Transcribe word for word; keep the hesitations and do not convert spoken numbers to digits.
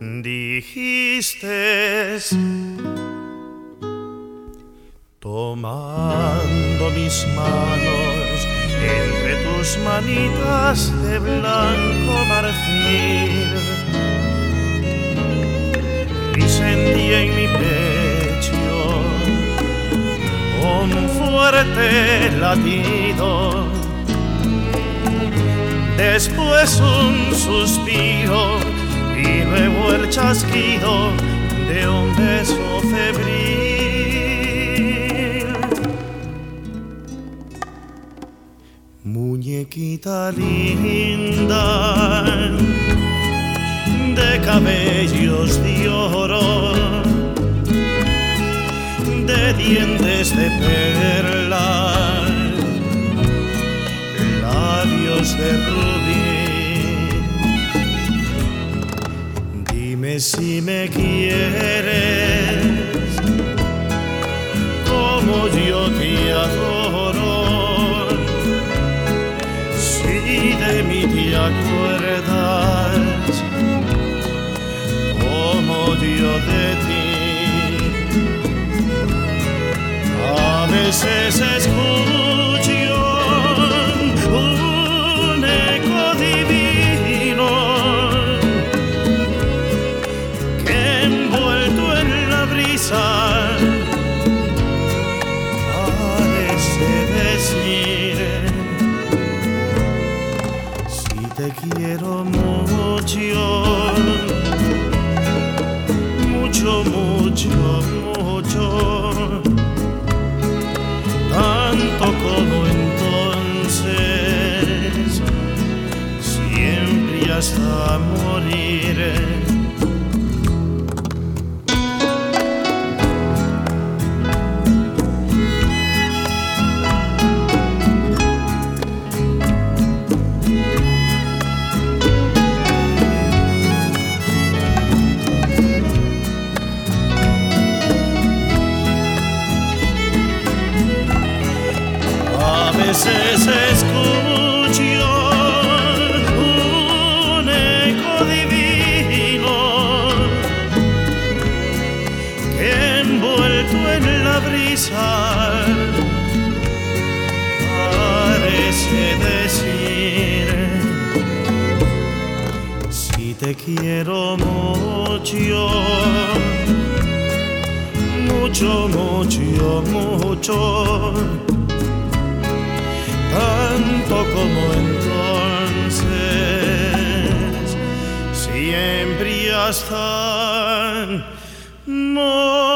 Dijiste, tomando mis manos entre tus manitas de blanco marfil, y sentí en mi pecho un fuerte latido, después un suspiro y luego el chasquido de un beso febril. Muñequita linda de cabellos de oro, de dientes de perla, labios de rubí. Dime si me quieres como yo te adoro, si de mí te acuerdas como yo de ti. A veces escucho un eco divino que envuelto en la brisa parece decir: si te quiero mucho, mucho, mucho, mucho, tanto como entonces, siempre y hasta morir. A veces escucho un eco divino que envuelto en la brisa parece decir: si te quiero mucho, mucho, mucho, mucho, tanto como entonces, siempre y hasta morir.